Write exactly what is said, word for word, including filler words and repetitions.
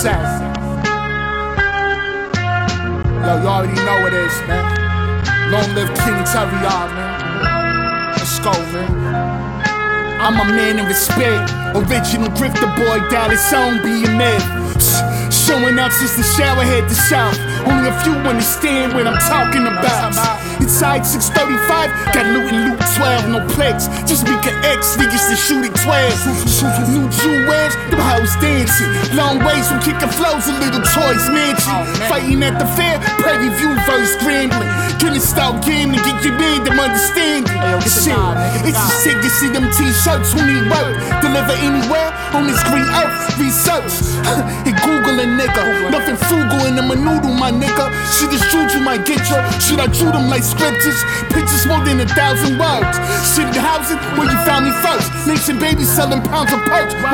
say. Yo, you already know what it is, man. Long live King Terrion, man. Let's go, man. I'm a man of respect. Original grifter boy, down his own be a myth. Showing up since the shower head to south. Only a few understand what I'm talking about. Inside six thirty-five, got loot and loot twelve, no plex. Just make an X, niggas to shoot at twelve. New jewels, them hoes dancing. Long ways from kicking flows, a little toys mansion. Fighting at the fair, Prairie View verse Grambling. Gonna start game to get your man them understanding. Shit, it's just sick to see them t-shirts when he work. Deliver anywhere on this green earth. Research, hit Google a nigga. Nothing frugal in them a noodle, my nigga. Shit is juju might get you. Should I drew them like scriptures? Pictures more than a thousand words. Shit in housing where you found me first. Nation baby selling pounds of perch.